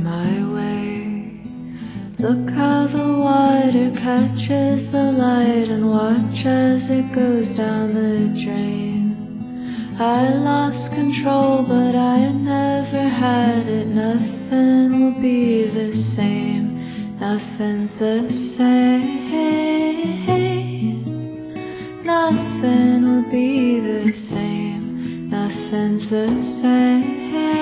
my way. Look how the water catches the light and watch as it goes down the drain. I lost control, but I never had it. Nothing will be the same. Nothing's the same. Nothing will be the same. Nothing's the same.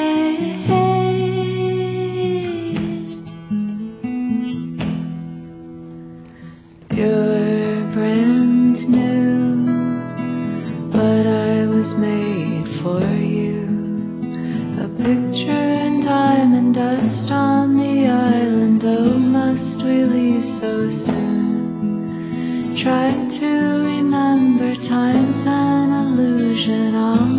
You're brand new, but I was made for you. A picture in time and dust on the island. Oh, must we leave so soon? Try to remember, time's an illusion. I'll